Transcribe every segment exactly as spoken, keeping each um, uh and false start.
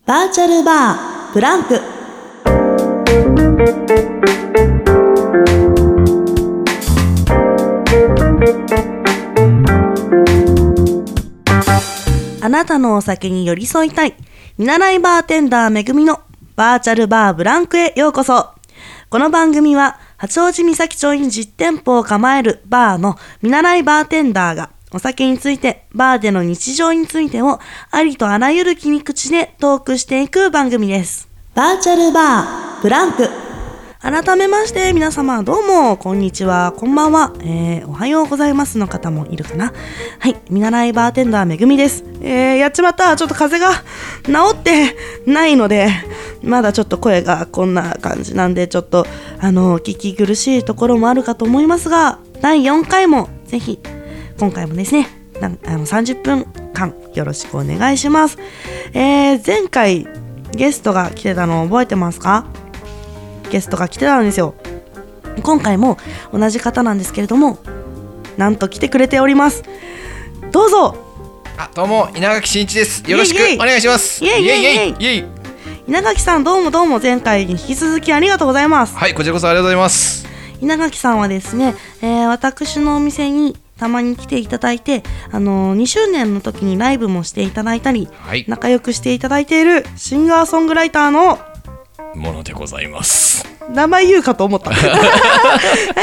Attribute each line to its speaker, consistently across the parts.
Speaker 1: バーチャルバーブランク。あなたのお酒に寄り添いたい見習いバーテンダーめぐみのバーチャルバーブランクへようこそ。この番組は八王子三崎町に実店舗を構えるバーの見習いバーテンダーがお酒について、バーでの日常についてをありとあらゆる切り口でトークしていく番組です。バーチャルバーブランク。改めまして皆様どうもこんにちは、こんばんは、えー、おはようございますの方もいるかな。はい、見習いバーテンダーめぐみです。えー、やっちまった。ちょっと風邪が治ってないのでまだちょっと声がこんな感じなんで、ちょっとあの聞き苦しいところもあるかと思いますが、だいよんかいもぜひ今回もですねあのさんじゅっぷんかんよろしくお願いします。えー、前回ゲストが来てたの覚えてますか？ゲストが来てたんですよ。今回も同じ方なんですけれども、なんと来てくれております。どうぞ。
Speaker 2: あ、どうも稲垣真一です。よろしくお願いします。
Speaker 1: イエイイエイイエイイエイ。稲垣さんどうもどうも、前回に引き続きありがとうございます。
Speaker 2: はい、こちらこそありがとうございます。
Speaker 1: 稲垣さんはですね、えー、私のお店にたまに来ていただいて、あのー、にしゅうねんの時にライブもしていただいたり、はい、仲良くしていただいているシンガーソングライターの
Speaker 2: ものでございます。
Speaker 1: 名前言うかと思ったはい、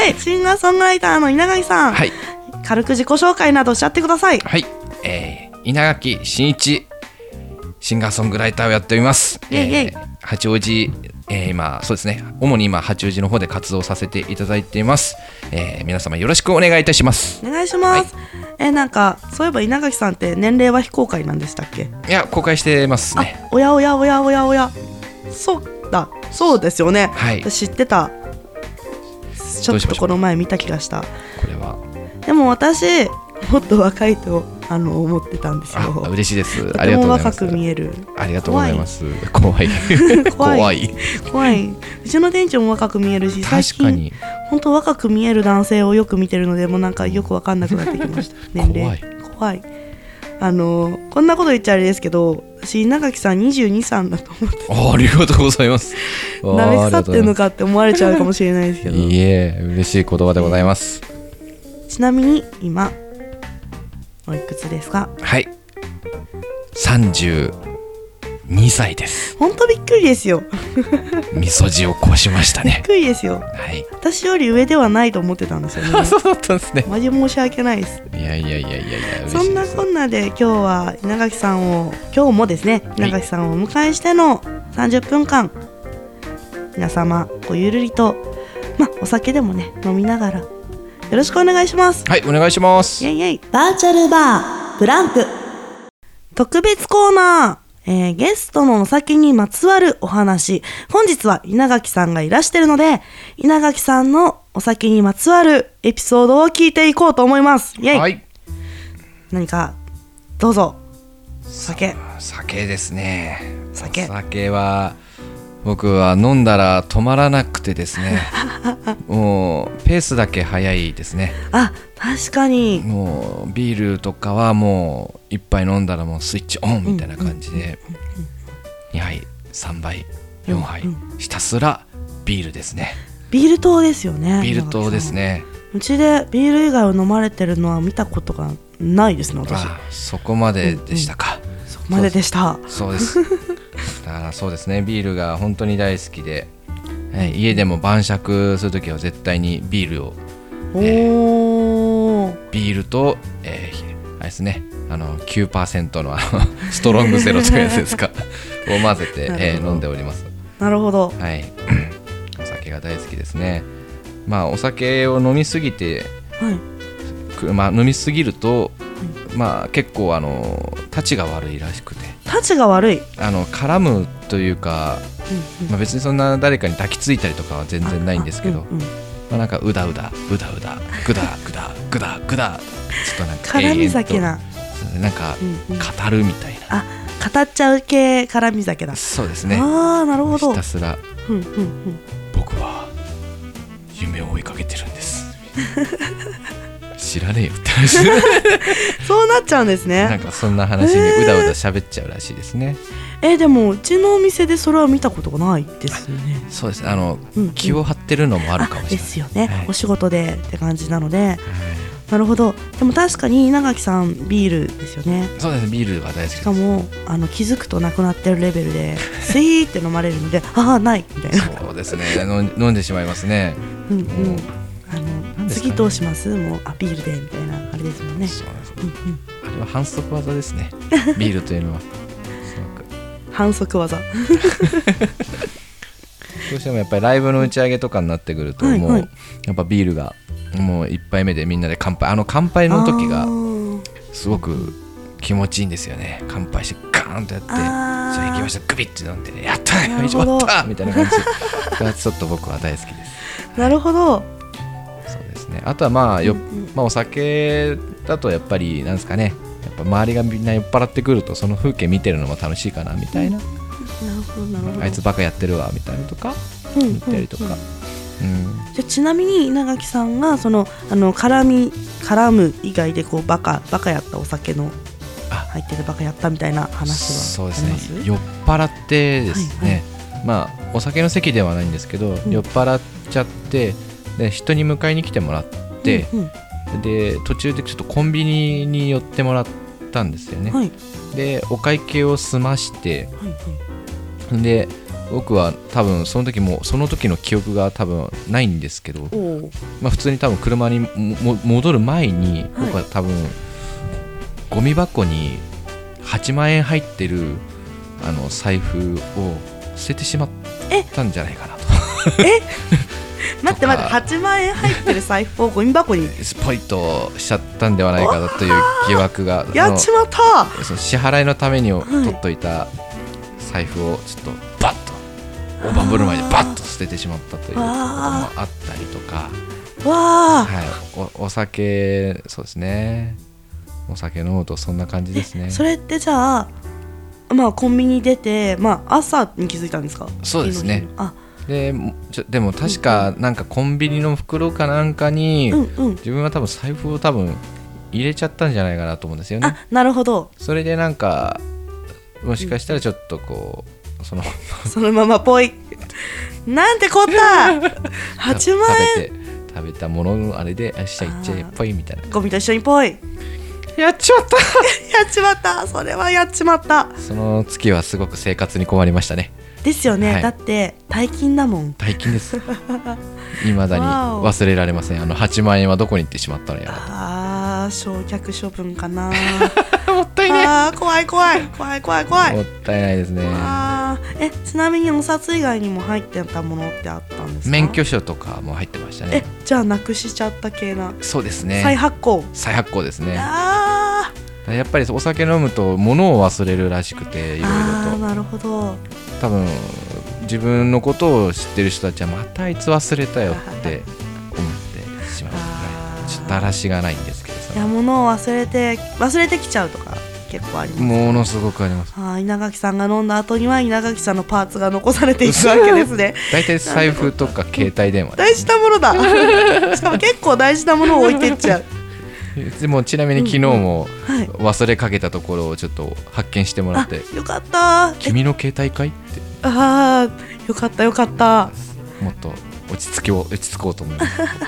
Speaker 1: シンガーソングライターの稲垣さん、はい、軽く自己紹介などしちゃってください。
Speaker 2: はい、えー、稲垣真一、シンガーソングライターをやっております。
Speaker 1: イエイイエイ。
Speaker 2: えー、八王子、えー、今そうですね、主に今八王子の方で活動させていただいています。えー、皆様よろしくお願いいたします。
Speaker 1: お願いします。はい、えー、なんかそういえば稲垣さんって年齢は非公開なんでしたっけ？
Speaker 2: いや、公開してますね。
Speaker 1: あ、おやおやおやおやおや、そうだそうですよね。はい、私知ってた。ちょっとこの前見た気がした。
Speaker 2: これは
Speaker 1: でも私もっと若いとあの思ってたんですよ。
Speaker 2: あ、嬉しいです。
Speaker 1: とても若く見える。
Speaker 2: ありがとうございます。怖い
Speaker 1: 怖い怖い怖い。うちの店長も若く見えるし、最近本当若く見える男性をよく見てるので、もうなんかよく分かんなくなってきました年齢。怖い怖い。あのこんなこと言っちゃあれですけど、私稲垣さんにじゅうにさいだと思って。
Speaker 2: あ, ありがとうございます。
Speaker 1: なめ腐ってんのかって思われちゃうかもしれないですけど
Speaker 2: いえ、嬉しい言葉でございます。
Speaker 1: ちなみに今おいくつですか？
Speaker 2: はい、さんじゅうにさいです。
Speaker 1: ほんとびっくりですよ
Speaker 2: みそじをこしましたね。
Speaker 1: びっくりですよ。
Speaker 2: はい、
Speaker 1: 私より上ではないと思ってたんですよね。
Speaker 2: そうだったんですね。
Speaker 1: マジ申し訳ないです。
Speaker 2: いやいやいやいやいや、
Speaker 1: そんなこんなで今日は稲垣さんを今日もですね稲垣さんをお迎えしてのさんじゅっぷんかん、皆様ごゆるりと、まあお酒でもね飲みながらよろしくお願いします。
Speaker 2: はい、お願いします。
Speaker 1: イエイイエイ。バーチャルバーブランク特別コーナー、えー、ゲストのお酒にまつわるお話。本日は稲垣さんがいらしてるので、稲垣さんのお酒にまつわるエピソードを聞いていこうと思います。イエイ、はい、何かどうぞ。酒
Speaker 2: 酒ですね。
Speaker 1: 酒
Speaker 2: お酒は僕は飲んだら止まらなくてですねもうペースだけ早いですね。
Speaker 1: あ、確かに。
Speaker 2: もうビールとかはもう一杯飲んだらもうスイッチオンみたいな感じで、にはいさんばいよんはいひたすらビールですね。
Speaker 1: ビール糖ですよね。
Speaker 2: ビール糖ですね。
Speaker 1: うちでビール以外を飲まれてるのは見たことがないですね、私。
Speaker 2: あ、そこまででしたか。
Speaker 1: うんうん、そこまででした。
Speaker 2: そうです。だからそうですね、ビールが本当に大好きで、えー、家でも晩酌するときは絶対にビールを、えー、ビールと、えー、あれですね、あの きゅうパーセント の, あのストロングゼロというやつですかを混ぜて、えー、飲んでおります。
Speaker 1: なるほど。
Speaker 2: はい、お酒が大好きですね。まあお酒を飲みすぎて、はい、まあ、飲みすぎると、まあ、結構あのタチが悪いらしくて。
Speaker 1: タチが悪い。
Speaker 2: あの絡むというか、うんうん、まあ、別にそんな誰かに抱きついたりとかは全然ないんですけど、うんうん、まあ、なんかうだうだうだうだぐだぐだぐだぐだちょっとなんか
Speaker 1: 絡み酒な、
Speaker 2: なんか語るみたいな、
Speaker 1: うんうん、あ、語っちゃう系絡み酒だ。
Speaker 2: そうですね。
Speaker 1: ああ、なるほど。
Speaker 2: ひたすら、
Speaker 1: うんうんうん、
Speaker 2: 僕は夢を追いかけてるんです知らねえよって話
Speaker 1: そうなっちゃうんですね。
Speaker 2: なんかそんな話にうだうだ喋っちゃうらしいですね。
Speaker 1: えー、でもうちのお店でそれは見たことがないですよね。
Speaker 2: そうですね、あの、
Speaker 1: うんうん、
Speaker 2: 気を張ってるのもあるかもしれない
Speaker 1: ですよね、
Speaker 2: はい、
Speaker 1: お仕事でって感じなので、はい、
Speaker 2: はい、
Speaker 1: なるほど。でも確かに稲垣さんビールですよね。
Speaker 2: そうですね、ビールは大好きです。
Speaker 1: しかもあの気づくとなくなってるレベルでスイーって飲まれるのでああないみたいな。
Speaker 2: そうですね、飲んでしまいますね。
Speaker 1: うんうん、あの、ね、次どうしますもうあビールでみたいなあれですもんね。
Speaker 2: そうなんです、
Speaker 1: うんうん、
Speaker 2: あれは反則技ですねビールというのはすごく
Speaker 1: 反則技
Speaker 2: どうしてもやっぱりライブの打ち上げとかになってくると、はい、もう、はい、やっぱビールがもう一杯目でみんなで乾杯、あの乾杯の時がすごく気持ちいいんですよね。乾杯してガーンとやって、じゃあ行きましたグビッて飲んで、ね、やったー以上終わったみたいな感じがちょっと僕は大好きです。
Speaker 1: なるほど。
Speaker 2: そうですね。あとはまあよ、うんうん、まあ、お酒だとやっぱりなんですかね、やっぱ周りがみんな酔っ払ってくるとその風景見てるのも楽しいかなみたいな、うん、
Speaker 1: なるほどなるほど。
Speaker 2: あいつバカやってるわみたいなとか言ったりとか、うんうんうん、
Speaker 1: うん、じゃあちなみに稲垣さんがそのあの絡み絡む以外でこうバカバカやったお酒の入ってるバカやったみたいな話はあります？
Speaker 2: そうですね、酔っ払ってですね、はいはい、まあお酒の席ではないんですけど、うん、酔っ払っちゃってで人に迎えに来てもらって、うんうん、で途中でちょっとコンビニに寄ってもらったんですよね、はい、でお会計を済まして、はいはい、で僕は多分その時もその時の記憶が多分ないんですけど、まあ、普通に多分車にも戻る前に僕は多分ゴミ箱にはちまんえん入ってるあの財布を捨ててしまったんじゃないかなと。
Speaker 1: え待って待って、はちまんえん入ってる財布をゴミ箱に
Speaker 2: スポイとしちゃったんではないかなという疑惑が
Speaker 1: やっちまった。
Speaker 2: その支払いのために取っといた財布をちょっとバッと大盤振る舞いでバッと捨ててしまったということもあったりとか、
Speaker 1: わ、
Speaker 2: はい、お, お酒そうですね、お酒飲むとそんな感じですね。
Speaker 1: それってじゃあ、まあ、コンビニ出て、まあ、朝に気づいたんですか？
Speaker 2: そうですね。あで, ちょでも確かなんかコンビニの袋かなんかに、うんうん、自分は多分財布を多分入れちゃったんじゃないかなと思うんですよね。
Speaker 1: あ、なるほど。
Speaker 2: それでなんかもしかしたらちょっとこうその
Speaker 1: そのままぽいなんてこったはちまんえん
Speaker 2: 食べて食べたもののあれであしちゃいっちゃえぽいみたいな、
Speaker 1: ゴミと一緒にぽい
Speaker 2: やっちまった
Speaker 1: やっちまった。それはやっちまった。
Speaker 2: その月はすごく生活に困りましたね。
Speaker 1: ですよね、はい、だって大金だもん。
Speaker 2: 大金です未だに忘れられません。あのはちまんえんはどこに行ってしまったのやら。
Speaker 1: あー、焼却処分かな
Speaker 2: もったいね。
Speaker 1: あー、怖い怖い怖い怖い怖い。
Speaker 2: もったいないですね。
Speaker 1: あえちなみにお札以外にも入ってたものってあったんですか？
Speaker 2: 免許証とかも入ってましたね。
Speaker 1: えじゃあなくしちゃった系な。
Speaker 2: そうですね、
Speaker 1: 再発行
Speaker 2: 再発行ですね。
Speaker 1: あ
Speaker 2: やっぱりお酒飲むと物を忘れるらしくて、いろいろと。
Speaker 1: あ、なるほど。
Speaker 2: 多分自分のことを知ってる人たちはまたあいつ忘れたよって思ってしまうぐらいちょっとだらしがないんですけどさ。
Speaker 1: いや、物を忘れて忘れてきちゃうとか結構あります。
Speaker 2: ものすごくあります。
Speaker 1: あ、稲垣さんが飲んだ後には稲垣さんのパーツが残されていくわけですね。
Speaker 2: 大体財布とか携帯電話、ね、
Speaker 1: 大事なものだしかも結構大事なものを置いてっちゃう。
Speaker 2: でもちなみに昨日も忘れかけたところをちょっと発見してもらって、
Speaker 1: よかった。
Speaker 2: 君の携帯かいって。
Speaker 1: ああ、よかったよかった。
Speaker 2: もっと落ち着きを落ち着こうと思います。そう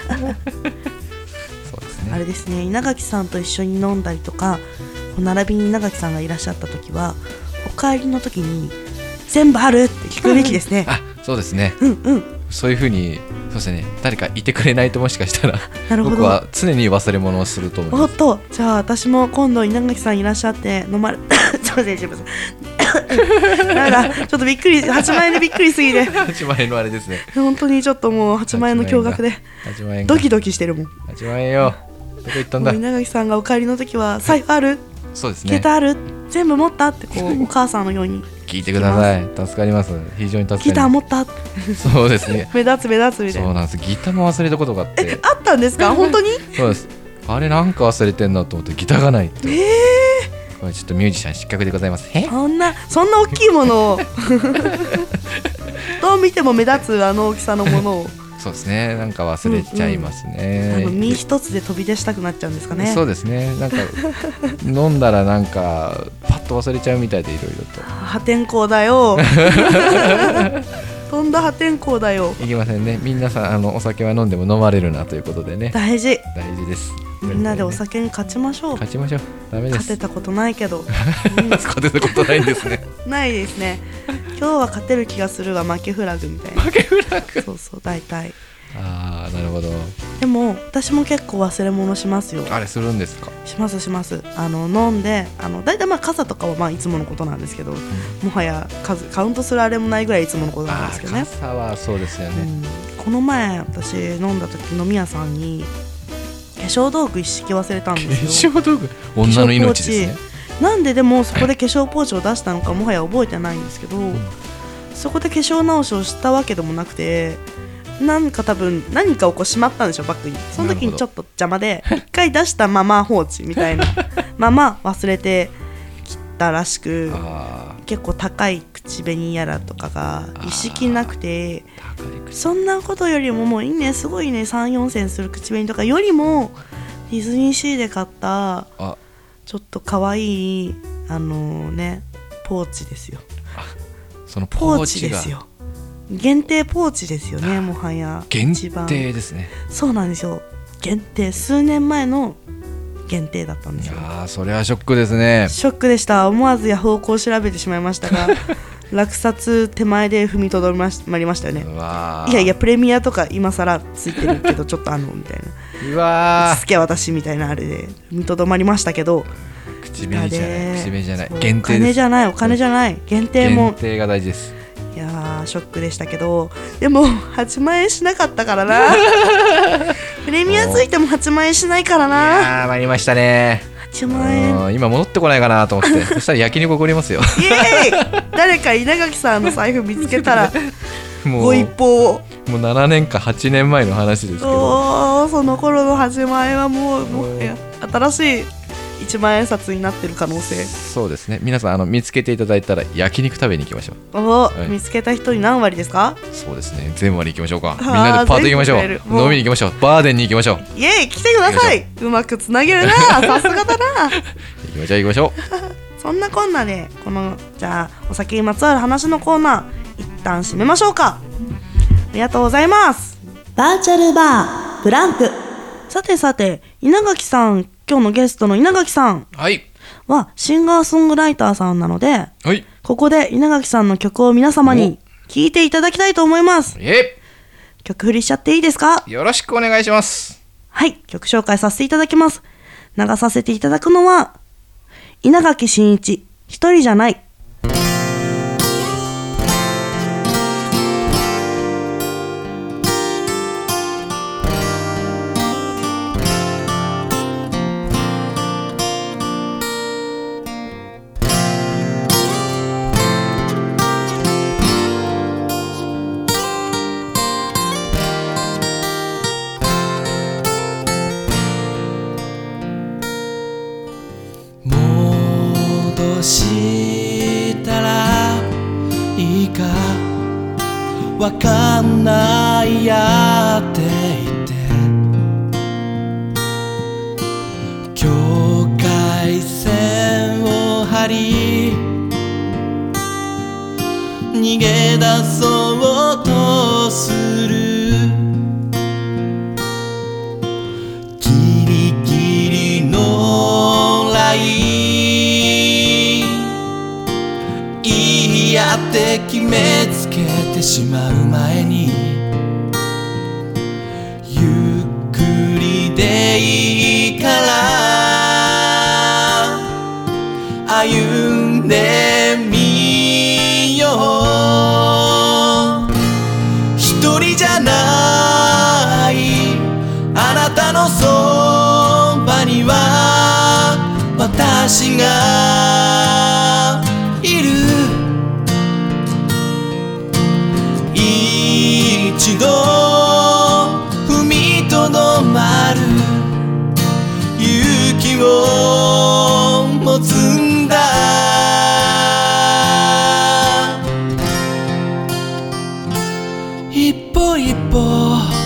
Speaker 2: ですね。
Speaker 1: あれですね、稲垣さんと一緒に飲んだりとか、並びに稲垣さんがいらっしゃった時はお帰りの時に全部あるって聞くべきですね。
Speaker 2: あ、そうですね。
Speaker 1: うんうん。
Speaker 2: そういう風に、そうですね、誰かいてくれないともしかしたらなるほど、僕は常に忘れ物をすると思います。
Speaker 1: おっと、じゃあ私も今度稲垣さんいらっしゃって飲まれすいません、すいませんなんかちょっとびっくり、はちまんえんでびっくりすぎて
Speaker 2: はちまんえんのあれですね。
Speaker 1: 本当にちょっともうはちまんえんの驚愕でドキドキしてるもん。はちまんえんよ、どこ行ったんだ。稲垣さんがお帰りの時は財布ある、
Speaker 2: そうですね、
Speaker 1: 携帯ある、全部持ったってこうお母さんのように
Speaker 2: 聞いてください。助かります。非常に助かります。
Speaker 1: ギター持った
Speaker 2: そうですね
Speaker 1: 目立つ目立つみたいな。
Speaker 2: そうなんです。ギターも忘れたことがあって。
Speaker 1: え、あったんですか？本当に
Speaker 2: そうです。あれなんか忘れてんなと思ってギターがないって。
Speaker 1: えー、
Speaker 2: これちょっとミュージシャン失格でございます。え、
Speaker 1: そんなそんな大きいものをどう見ても目立つあの大きさのものを
Speaker 2: そうですね、なんか忘れちゃいますね、
Speaker 1: うんうん、身一つで飛び出したくなっちゃうんですかね。
Speaker 2: そうですね、なんか飲んだらなんかパッと忘れちゃうみたいで、いろいろと
Speaker 1: 破天荒だよとんだ破天荒だよ。
Speaker 2: いけませんね、皆さんあのお酒は飲んでも飲まれるなということでね、
Speaker 1: 大事
Speaker 2: 大事です。
Speaker 1: みんなでお酒に勝ちましょう。
Speaker 2: 勝ちましょう。ダメです。
Speaker 1: 勝てたことないけど、
Speaker 2: うん、勝てたことないんですね
Speaker 1: ないですね。今日は勝てる気がするわ、負けフラグみたいな。
Speaker 2: 負けフラグ。
Speaker 1: そうそう、大体。
Speaker 2: ああ、なるほど。
Speaker 1: でも私も結構忘れ物しますよ。
Speaker 2: あれするんですか？
Speaker 1: しますします。あの飲んで、あのだいたいまあ傘とかはまあいつものことなんですけど、うん、もはや数カウントするあれもないぐらいいつものことなんですけどね。
Speaker 2: 傘はそうですよね、
Speaker 1: うん、この前私飲んだ時飲み屋さんに化粧道具一式忘れたんですよ。
Speaker 2: 化粧道具、女の命ですね。
Speaker 1: なんででもそこで化粧ポーチを出したのかもはや覚えてないんですけど、うん、そこで化粧直しをしたわけでもなくて、なんか多分何かをこうしまったんでしょ、バッグに。その時にちょっと邪魔で一回出したまま放置みたいなまま忘れてきたらしく、結構高い口紅やらとかが一式なくて、そんなことよりももういいね、すごいね、さん、よんせんする口紅とかよりもディズニーシーで買ったちょっと可愛いあのねポーチですよ。
Speaker 2: そのポーチが
Speaker 1: ポーチですよ。限定ポーチですよね、もはや
Speaker 2: 限定ですね。
Speaker 1: そうなんですよ、限定、数年前の限定だったんですよ。
Speaker 2: いやー、それはショックですね。
Speaker 1: ショックでした。思わずヤフオクを調べてしまいましたが落札手前で踏みとどまりましたよね。
Speaker 2: うわ、
Speaker 1: いやいや、プレミアとか今更ついてるけどちょっとあのみたいな、
Speaker 2: うわ
Speaker 1: ー、好きは私みたいなあれで踏みとどまりましたけど、
Speaker 2: 口紅じゃない、口紅じゃない、限定です。
Speaker 1: お金じゃない、お金じゃない、限定も、
Speaker 2: 限定が大事です。
Speaker 1: いやー、ショックでしたけど、でもはちまんえんしなかったからなプレミアついてもはちまんえんしないからな。
Speaker 2: いやー、参りましたね。
Speaker 1: はちまんえん、
Speaker 2: 今戻ってこないかなと思ってそしたら焼肉おごりますよ
Speaker 1: イエーイ誰か稲垣さんの財布見つけたらご一報を。
Speaker 2: もうななねんかはちねんまえの話ですけど、
Speaker 1: お、その頃のはちまんえんはもう、もういや新しいいちまんえん札になってる可能性。
Speaker 2: そうですね、皆さんあの見つけていただいたら焼肉食べに行きましょう。
Speaker 1: お、
Speaker 2: はい、
Speaker 1: 見つけた人に何割ですか？
Speaker 2: そうですね、全割行きましょうか。みんなでパーティー行きましょう。飲みに行きましょう。バーデンに行きましょう。
Speaker 1: イエーイ、来てください。うまくつなげるな、さすがだな
Speaker 2: 行きましょう行きましょ
Speaker 1: うそんなこんなで、このじゃあお酒にまつわる話のコーナー一旦締めましょうか。ありがとうございます。バーチャルバーブランク。さてさて、稲垣さん、今日のゲストの稲垣さんはシンガーソングライターさんなので、
Speaker 2: はい、
Speaker 1: ここで稲垣さんの曲を皆様に聴いていただきたいと思います。曲振りしちゃっていいですか？
Speaker 2: よろしくお願いします。
Speaker 1: はい、曲紹介させていただきます。流させていただくのは稲垣真一、一人じゃない。
Speaker 3: したらいいかわかんないやって言って境界線を張り逃げ出そうとするギリギリのラインいいやって決めつけてしまう前にゆっくりでいいから歩んでみよう。一人じゃないあなたのそばには私がいる。一度踏みとどまる勇気を持つんだ。一歩一歩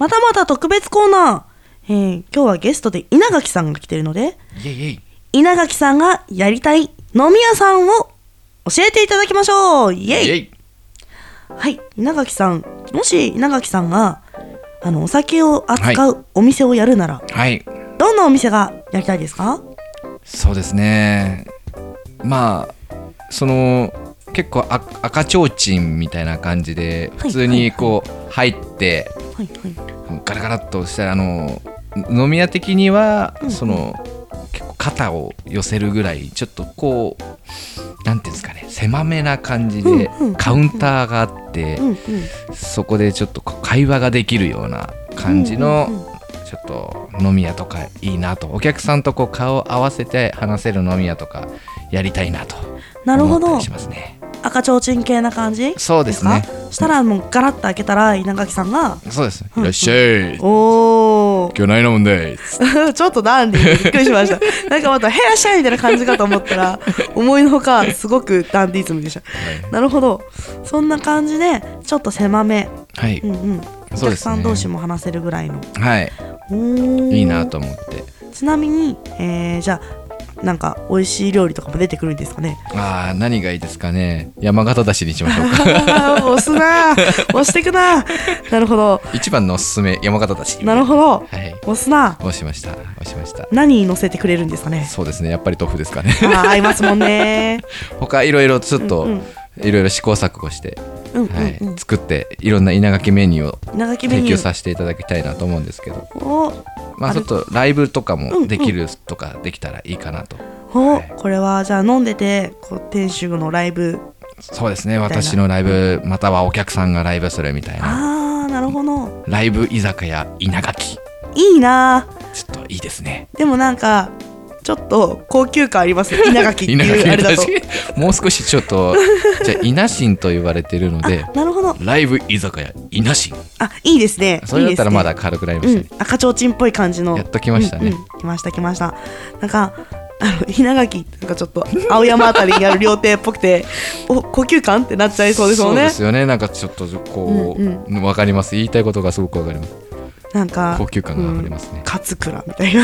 Speaker 1: またまた特別コーナー、えー、今日はゲストで稲垣さんが来てるので、
Speaker 2: イエイイエイ。
Speaker 1: 稲垣さんがやりたい飲み屋さんを教えていただきましょう。イエイ。
Speaker 2: イエイ。
Speaker 1: はい、稲垣さん、もし稲垣さんがあのお酒を扱うお店をやるなら、
Speaker 2: はい、
Speaker 1: どんなお店がやりたいですか？
Speaker 2: そうですね、まあその結構あ赤ちょうちんみたいな感じで普通にこう入って、
Speaker 1: はいはい、
Speaker 2: ガラガラっとしたらあの飲み屋的には、
Speaker 1: うんうん、
Speaker 2: その結構肩を寄せるぐらいちょっとこうなんていうんですかね、狭めな感じでカウンターがあって、うんうん、そこでちょっと会話ができるような感じの、うんうんうん、ちょっと飲み屋とかいいなと、お客さんとこう顔を合わせて話せる飲み屋とかやりたいなと思ったりしますね。
Speaker 1: 赤ちょうちん系な感じ？
Speaker 2: そうですね。
Speaker 1: したらもうガラッと開けたら稲垣さんが、
Speaker 2: そうです、いらっしゃい、
Speaker 1: おー
Speaker 2: 今日何飲むんです。
Speaker 1: ちょっとダンディー、びっくりしましたなんかまたへらっしゃいみたいな感じかと思ったら思いのほかすごくダンディズムでした、はい、なるほど、そんな感じでちょっと狭め、はい、うんうん、お客さん同士も話せるぐらいの、
Speaker 2: はい、おー、いいなと思って。
Speaker 1: ちなみに、えー、じゃあなんか美味しい料理とかも出てくるんですかね？
Speaker 2: ああ、何がいいですかね。山形だしにしましょうか
Speaker 1: 押すな押してくな。なるほど、
Speaker 2: 一番のおすすめ山形だし。
Speaker 1: なるほど、はい、押すな。
Speaker 2: 押しました押しました。
Speaker 1: 何乗せてくれるんですかね？
Speaker 2: そうですね、やっぱり豆腐ですかね。
Speaker 1: あ、合いますもんね
Speaker 2: 他いろいろちょっと、うんうん、いろいろ試行錯誤して、うんうんうん、はい、作っていろんな稲垣メニューを提供させていただきたいなと思うんですけど、まあちょっとライブとかもできるとかできたらいいかなと、
Speaker 1: うんうん、はい、これはじゃあ飲んでてこう店主のライブ、
Speaker 2: そうですね、私のライブまたはお客さんがライブするみたいな。
Speaker 1: あー、なるほど、
Speaker 2: ライブ居酒屋稲垣、
Speaker 1: いいな。
Speaker 2: ちょっといいですね。
Speaker 1: でもなんかちょっと高級感ありますね、稲垣っていうあれだと
Speaker 2: もう少しちょっとじゃあ稲新と言われてるので、
Speaker 1: なるほど、
Speaker 2: ライブ居酒屋稲新、
Speaker 1: あ、いいですね。
Speaker 2: それだったらまだ軽くなりましたね、
Speaker 1: うん、赤ちょうちんっぽい感じの
Speaker 2: やっときましたね、
Speaker 1: うんうん、来ました来ました。なんかあの稲垣なんかちょっと青山あたりにある料亭っぽくてお高級感ってなっちゃいそうですもんね。
Speaker 2: そうですよね、なんかちょっとこう、うんうん、分かります、言いたいことがすごく分かります。なんか高級感がありますね、うん、
Speaker 1: 勝倉みたいな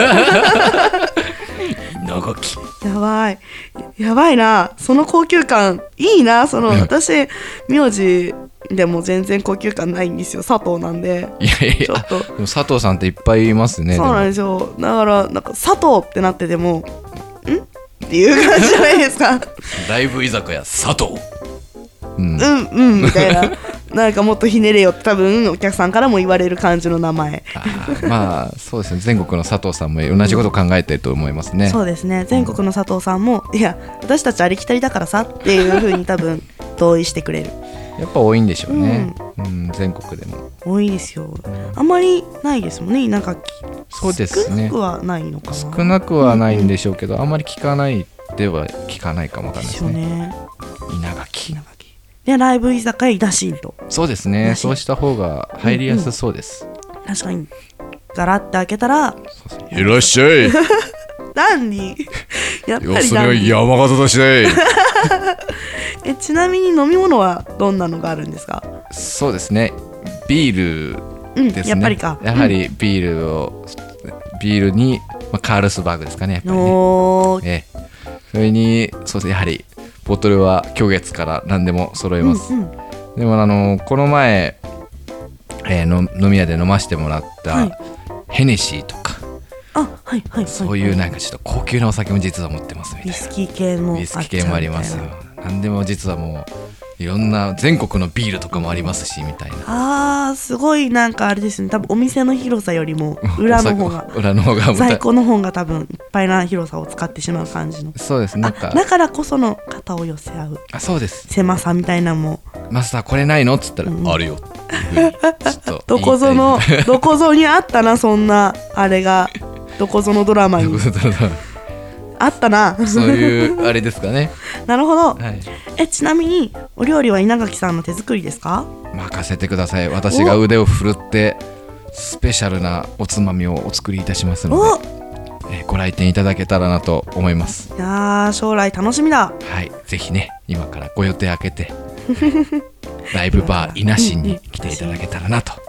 Speaker 2: 稲垣、
Speaker 1: やばいやばいな、その高級感いいな。その私名字でも全然高級感ないんですよ、佐藤なんで。
Speaker 2: いやいや、ちょっとでも佐藤さんっていっぱいいますね。
Speaker 1: そうなんですよ、だからなんか佐藤ってなっててもんっていう感じじゃないですか
Speaker 2: ライブ居酒屋佐藤、
Speaker 1: うん、うんうんみたいななんかもっとひねれよって多分お客さんからも言われる感じの名前。
Speaker 2: あ、まあそうですね、全国の佐藤さんも同じことを考えてると思いますね、うん、
Speaker 1: そうですね、全国の佐藤さんも、いや私たちありきたりだからさっていう風に多分同意してくれる
Speaker 2: やっぱ多いんでしょうね、うんうん、全国でも
Speaker 1: 多いですよ、うん、あんまりないですもんね、稲垣。
Speaker 2: そうですね、
Speaker 1: 少なくはないのかな。
Speaker 2: 少なくはないんでしょうけど、うんうん、あんまり聞かないでは聞かないかもわかんないですね。
Speaker 1: ですよね、
Speaker 2: 稲垣
Speaker 1: でライブ居酒屋イダシンと。
Speaker 2: そうですね、そうした方が入りやすそうです、
Speaker 1: うんうん、確かにガラッて開けたら
Speaker 2: いらっしゃい
Speaker 1: 何にやっぱり
Speaker 2: 要するに山形だしね
Speaker 1: え、ちなみに飲み物はどんなのがあるんですか？
Speaker 2: そうですね、ビールですね、うん、やっぱりか、やはりビールを、うん、ビールに、まあ、カールスバーグですかね、やっぱりね。おー、えそれにそうですね、やはりボトルは虚月から何でも揃えます、うんうん、でもあのこの前、えー、の飲み屋で飲ませてもらった、はい、ヘネシーとか、
Speaker 1: あ、はいはいはい、
Speaker 2: そういうなんかちょっと高級なお酒も実は持ってますみたいな。
Speaker 1: ウイスキー系も
Speaker 2: ウイスキー系もありますよ。何でも実はもういろんな全国のビールとかもありますしみたいな。
Speaker 1: あー、すごいなんかあれですね、多分お店の広さよりも裏の方が
Speaker 2: 裏の方が
Speaker 1: 在庫の方が多分いっぱいな広さを使ってしまう感じの。
Speaker 2: そうです、なんか
Speaker 1: だからこその肩を寄せ合う、
Speaker 2: あ、そうです、
Speaker 1: 狭さみたいなのも、
Speaker 2: マスターこれないのっつったら、うん、あるよっていうふうにちょっと
Speaker 1: どこぞのどこぞにあったな、そんなあれがどこぞのドラマにあったな
Speaker 2: そういうあれですかね
Speaker 1: なるほど、
Speaker 2: はい、
Speaker 1: えちなみにお料理は稲垣さんの手作りですか？
Speaker 2: 任せてください、私が腕を振るってスペシャルなおつまみをお作りいたしますので、えご来店いただけたらなと思います。
Speaker 1: いや将来楽しみだ。
Speaker 2: はい、ぜひね、今からご予定開けてライブバー稲新に来ていただけたらなと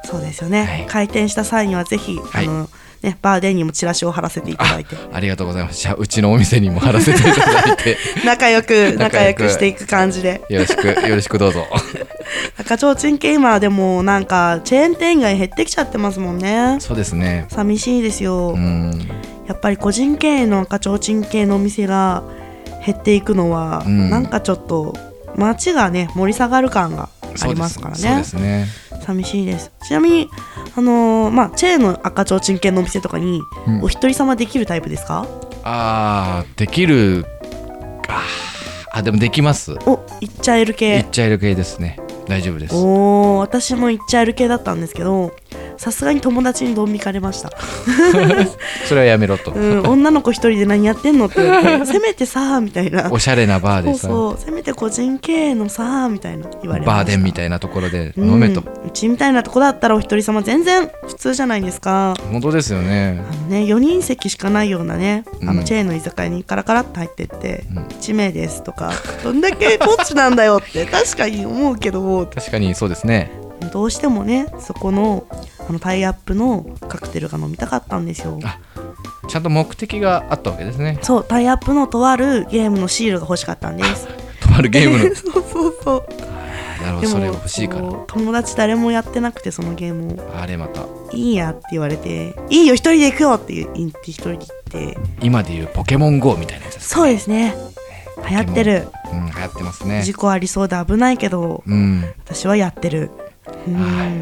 Speaker 1: そうですよね、
Speaker 2: はい、
Speaker 1: 開店した際にはぜひ、
Speaker 2: はい、
Speaker 1: あのね、バーデンにもチラシを貼らせていただいて
Speaker 2: あ, ありがとうございます。じゃあうちのお店にも貼らせていただいて
Speaker 1: 仲良く仲良くしていく感じで
Speaker 2: よろしくよろしくどうぞ
Speaker 1: 赤ちょうちん系今でもなんかチェーン店街減ってきちゃってますもんね。
Speaker 2: そうですね、
Speaker 1: 寂しいですよ。
Speaker 2: うん
Speaker 1: やっぱり個人経営の赤ちょうちん系のお店が減っていくのは、うん、なんかちょっと街がね盛り下がる感がありますからね。
Speaker 2: そうですね、
Speaker 1: 寂しいです。ちなみにあのー、まあチェーンの赤ちょうちん系のお店とかに、うん、お一人様できるタイプですか？
Speaker 2: あーできるああでもできます。
Speaker 1: お行っちゃえる系
Speaker 2: 行っちゃえる系ですね。大丈夫です。
Speaker 1: おー私も行っちゃえる系だったんですけどさすがに友達にドン引かれました
Speaker 2: それはやめろと、
Speaker 1: うん、女の子一人で何やってんのって言われてせめてさみたいな
Speaker 2: おしゃれなバーでさ
Speaker 1: そうそうせめて個人経営のさみたいな言われました。
Speaker 2: バーデンみたいなところで飲めと、
Speaker 1: うん、うちみたいなとこだったらお一人様全然普通じゃないですか。
Speaker 2: 本当ですよね。
Speaker 1: あのねよにん席しかないようなね、うん、あのチェーンの居酒屋にカラカラって入ってって、うん、いち名ですとかどんだけポッチなんだよって確かに思うけど
Speaker 2: 確かにそうですね。
Speaker 1: どうしてもねそこのあのタイアップのカクテルが飲みたかったんですよ。
Speaker 2: あちゃんと目的があったわけですね。
Speaker 1: そうタイアップのとあるゲームのシールが欲しかったんです。
Speaker 2: とあるゲームの
Speaker 1: そうそうそう
Speaker 2: なるほど、それが欲しいから
Speaker 1: 友達誰もやってなくてそのゲームを
Speaker 2: あれまた
Speaker 1: いいやって言われていいよ一人で行くよって言って一人で行って
Speaker 2: 今でいうポケモン ゴー みたいなやつですか、ね、
Speaker 1: そうですね流行ってる、
Speaker 2: うん、流行ってますね。
Speaker 1: 事故ありそうで危ないけど、うん、私はやってる、うん、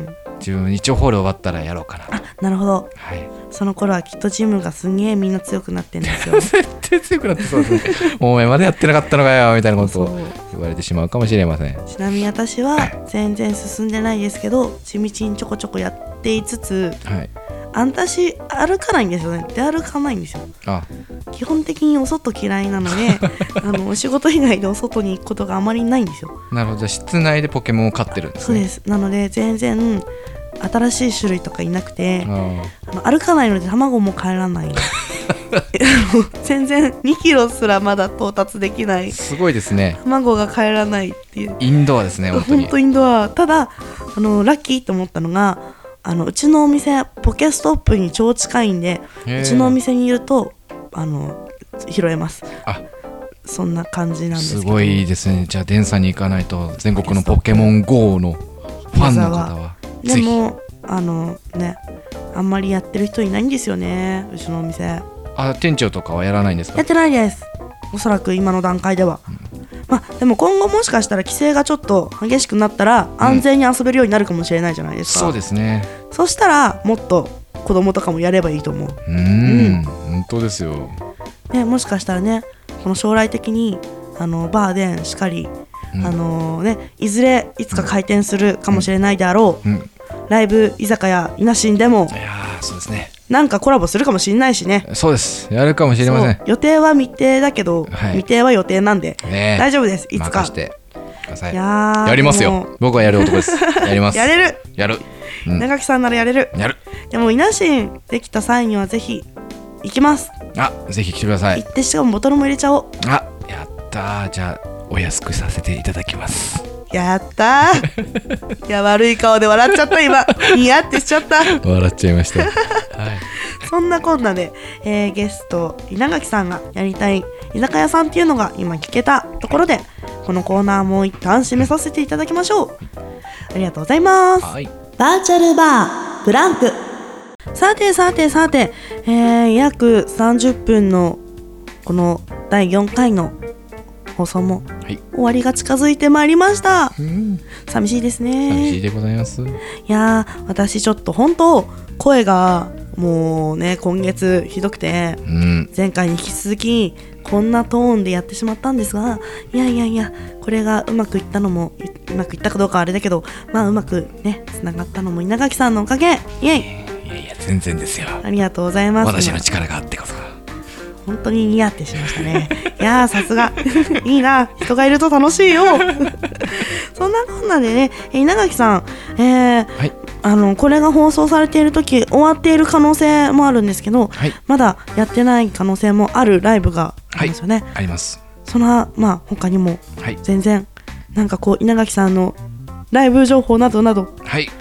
Speaker 2: 自分一応ホール終わったらやろうかな。
Speaker 1: あなるほど、
Speaker 2: はい、
Speaker 1: その頃はきっとジムがすんげえみんな強くなってんですよ
Speaker 2: 絶対強くなってそうですねお前までやってなかったのかよみたいなことを言われてしまうかもしれません。
Speaker 1: ちなみに私は全然進んでないですけど地道にちょこちょこやっていつつ、はい、私歩かないんですよね。出歩かないんですよ。あ基本的にお外嫌いなのであのお仕事以外でお外に行くことがあまりないんですよ。
Speaker 2: なるほど。じゃあ室内でポケモンを飼ってるんですね。
Speaker 1: そうです。なので全然新しい種類とかいなくてあの歩かないので卵も帰らない全然にキロすらまだ到達できない。
Speaker 2: すごいですね。
Speaker 1: 卵が帰らないっていう
Speaker 2: インドアですね。本当に
Speaker 1: 本当インドア。ただあのラッキーと思ったのがあのうちのお店ポケストップに超近いんでうちのお店にいるとあの拾えます。あそんな感じなんですけど。
Speaker 2: すごいですね。じゃあデンさんに行かないと全国のポケモン ゴー のファンの方は
Speaker 1: でもあのねあんまりやってる人いないんですよねうちのお店。
Speaker 2: あ店長とかはやらないんですか？
Speaker 1: やってないです。おそらく今の段階では、うんまあ、でも今後もしかしたら規制がちょっと激しくなったら安全に遊べるようになるかもしれないじゃないですか、
Speaker 2: うん、そうですね。
Speaker 1: そしたらもっと子供とかもやればいいと思う。
Speaker 2: うーん、うん、本当ですよ、
Speaker 1: ね、もしかしたらねこの将来的にあのバーデンしかり、うんあのーね、いずれいつか開店するかもしれないであろう、うんうん、ライブ居酒屋いなしんでも
Speaker 2: いやそうですね
Speaker 1: なんかコラボするかもしれないしね。
Speaker 2: そうですやるかもしれません。
Speaker 1: 予定は未定だけど、はい、未定は予定なんで、ね、大丈夫です。いつか任して
Speaker 2: ください。ややりますよ。僕はやる男ですやります
Speaker 1: やれる
Speaker 2: やる、
Speaker 1: うん、長木さんならやれる
Speaker 2: やる。
Speaker 1: でもいなしんできた際にはぜひ行きます。
Speaker 2: あぜひ来てください。
Speaker 1: 行ってしかもボトルも入れちゃおう。
Speaker 2: あやったー。じゃあお安くさせていただきます。
Speaker 1: やったーいや悪い顔で笑っちゃった今ニヤってしちゃった
Speaker 2: 笑っちゃいました、はい、
Speaker 1: そんなこんなで、えー、ゲスト稲垣さんがやりたい居酒屋さんっていうのが今聞けたところでこのコーナーも一旦締めさせていただきましょう。ありがとうございます、はい、バーチャルバーブランク。さてさてさて、えー、約さんじゅっぷんのこのだいよんかいの放送も終わりが近づいてまいりました、うん、寂しいですね。
Speaker 2: 寂しいでございます。
Speaker 1: いやー私ちょっと本当声がもうね今月ひどくて、うん、前回に引き続きこんなトーンでやってしまったんですがいやいやいやこれがうまくいったのもうまくいったかどうかはあれだけどまあうまくねつながったのも稲垣さんのおかげ。イエイ。
Speaker 2: いやいや全然ですよ。
Speaker 1: ありがとうございます。
Speaker 2: 私の力があってこそ
Speaker 1: 本当にニヤってしましたねいやーさすがいいな人がいると楽しいよそんなこんなでね稲垣さん、えーはい、あのこれが放送されている時終わっている可能性もあるんですけど、はい、まだやってない可能性もあるライブがありますよね、はい、
Speaker 2: あります。
Speaker 1: そのまあ他にも全然、はい、なんかこう稲垣さんのライブ情報などなど、
Speaker 2: はい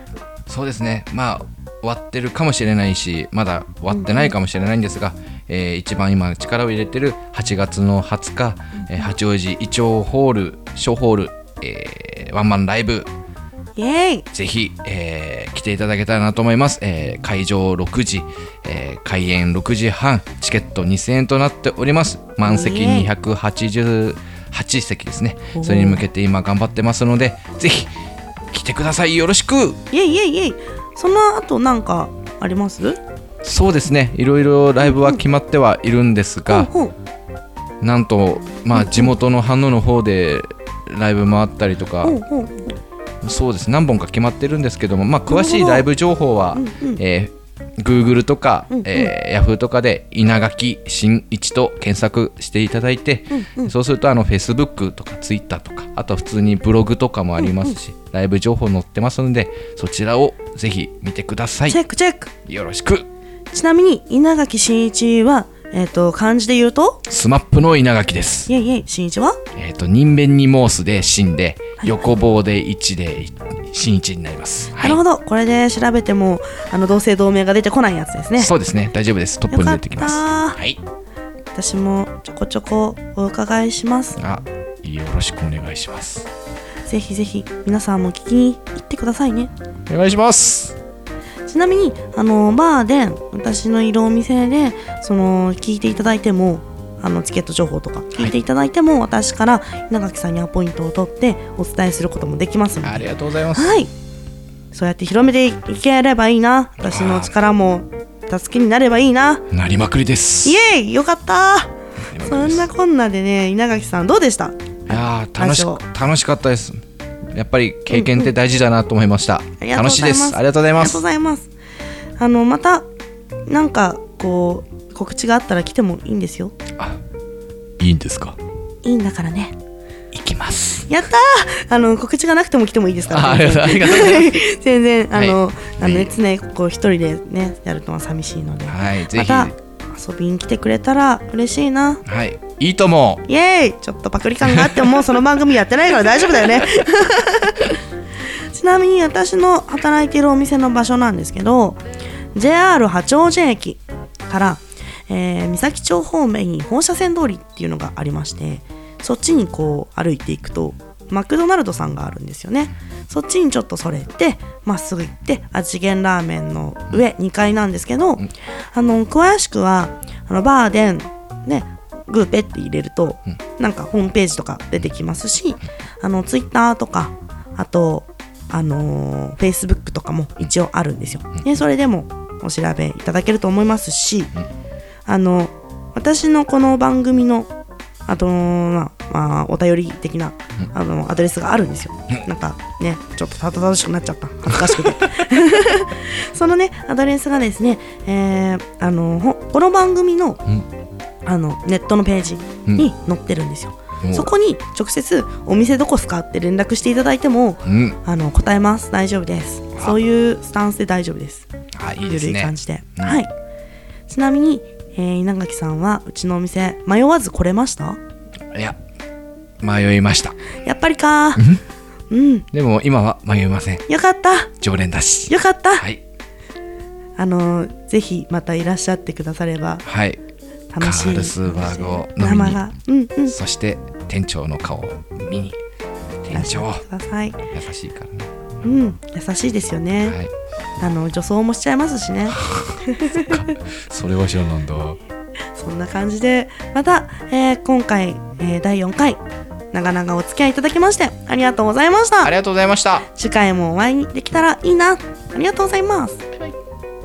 Speaker 2: そうですね、まあ終わってるかもしれないしまだ終わってないかもしれないんですが、うんえー、一番今力を入れてるはちがつのはつか、うんえー、八王子イチョウホール小ホール、えー、ワンマンライブ
Speaker 1: イエーイ
Speaker 2: ぜひ、えー、来ていただけたらなと思います、えー、会場ろくじ、えー、開演ろくじはんチケットにせんえんとなっております満席にひゃくはちじゅうはちせきですねそれに向けて今頑張ってますのでぜひ来てくださいよろしく
Speaker 1: イエイイエイイエイその後なんかあります
Speaker 2: そうですねいろいろライブは決まってはいるんですが、うんうんうん、なんとまあ地元の飯能の方でライブ回ったりとか、うんうんうん、そうです何本か決まってるんですけども、まあ、詳しいライブ情報は、うんうんえーGoogle とか、うんうんえー、Yahoo とかで稲垣真一と検索していただいて、うんうん、そうするとあの Facebook とか Twitter とかあと普通にブログとかもありますし、うんうん、ライブ情報載ってますのでそちらをぜひ見てください
Speaker 1: チェックチェック
Speaker 2: よろしく
Speaker 1: ちなみに稲垣真一は、えー、と漢字で言うと
Speaker 2: スマップの稲垣です
Speaker 1: イエイイエイ真一は、
Speaker 2: えー、と人弁に申すで真で、はい、横棒で一で真一になります、
Speaker 1: はい、なるほどこれで調べてもあの同姓同名が出てこないやつですね
Speaker 2: そうですね大丈夫ですトップに出てきますはい、
Speaker 1: 私もちょこちょこお伺いします
Speaker 2: あよろしくお願いします
Speaker 1: ぜひぜひ皆さんも聞きに行ってくださいね
Speaker 2: お願いします
Speaker 1: ちなみにあのバーで私のいるお店でその聞いていただいてもあのチケット情報とか聞いていただいても、はい、私から稲垣さんにアポイントを取ってお伝えすることもできますので
Speaker 2: ありがとうございます、
Speaker 1: はい、そうやって広めていければいいな私の力も助けになればいいな
Speaker 2: なりまくりです
Speaker 1: イエーイよかったそんなこんなでね稲垣さんどうでしたい
Speaker 2: や楽し楽しかったですやっぱり経験って大事だなと思いました、うんうん、楽しいですありがとうございますありがとう
Speaker 1: ございますあのまたなんかこう告知があったら来てもいいんですよ
Speaker 2: あいいんですか
Speaker 1: いいんだからね
Speaker 2: 行きます
Speaker 1: やったーあの告知がなくても来てもいいですから、
Speaker 2: ね、あ, ありがとうございます
Speaker 1: 全然あの、はい、あのね常こう一人でねやるのは寂しいので、
Speaker 2: はい、ぜひ
Speaker 1: また遊びに来てくれたら嬉しいな
Speaker 2: はいいいと思
Speaker 1: うイエーイちょっとパクリ感があってももうその番組やってないから大丈夫だよねちなみに私の働いているお店の場所なんですけど ジェイアール 八王子駅から、えー、三崎町方面に放射線通りっていうのがありましてそっちにこう歩いていくとマクドナルドさんがあるんですよねそっちにちょっとそれてまっすぐ行って味源ラーメンの上にかいなんですけど、うん、あの詳しくはあのバーでねグーペって入れると、うん、なんかホームページとか出てきますしあのツイッターとかあとあのー、フェイスブックとかも一応あるんですよ、うん、でそれでもお調べいただけると思いますし、うん、あの私のこの番組のあと、まあまあ、お便り的な、うん、あのアドレスがあるんですよ、うん、なんかねちょっとたどたどしくなっちゃった恥ずかしくてそのねアドレスがですね、えー、あのこの番組の、うん、あのネットのページに載ってるんですよ、うん、そこに直接お店どこすかって連絡していただいても、うん、あの答えます大丈夫ですそういうスタンスで大丈夫です
Speaker 2: あいいですね
Speaker 1: 緩い感じで、うん、はいちなみにえー、稲垣さんはうちのお店迷わず来れました？
Speaker 2: いや迷いました
Speaker 1: やっぱりかうん、
Speaker 2: でも今は迷いません
Speaker 1: よかった
Speaker 2: 常連だし
Speaker 1: よかった、
Speaker 2: はい、
Speaker 1: あのー、ぜひまたいらっしゃってくだされば
Speaker 2: はい
Speaker 1: 楽しい
Speaker 2: カールスバーグを飲みに
Speaker 1: が、うんうん、
Speaker 2: そして店長の顔を見に店長
Speaker 1: ください
Speaker 2: 優しいからね
Speaker 1: うん優しいですよね、はい、あの女装もしちゃいますしね
Speaker 2: そっかそれは知らなんだ
Speaker 1: そんな感じでまた、えー、今回、えー、だいよんかい長々お付き合いいただきましてありがとうございました
Speaker 2: ありがとうございました
Speaker 1: 次回もお会いできたらいいなありがとうございますバイバイ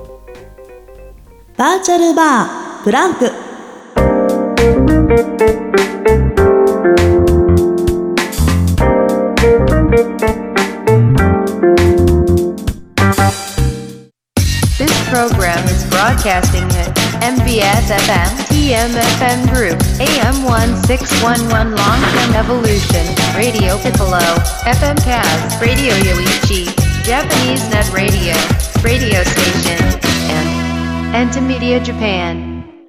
Speaker 1: バーチャルバーブランク
Speaker 4: This program is broadcasting at エムビーエス エフエム ティーエムエフエム Group エーエム せんろくじゅういち Long-Term Evolution Radio Piccolo エフエム Kaz Radio Yoichi Japanese Net Radio Radio Station and Entimedia Japan